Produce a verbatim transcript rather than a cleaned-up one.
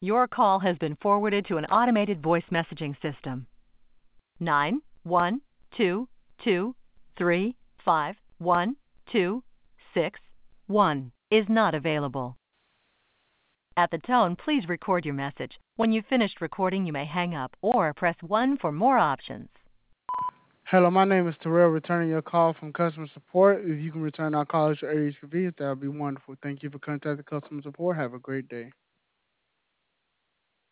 Your call has been forwarded to an automated voice messaging system. Nine one two two three five one two six one is not available. At the tone, please record your message. When you've finished recording, you may hang up or press one for more options. Hello, my name is Terrell, returning your call from customer support. If you can return our call at your earliest convenience, that would be wonderful. Thank you for contacting customer support. Have a great day.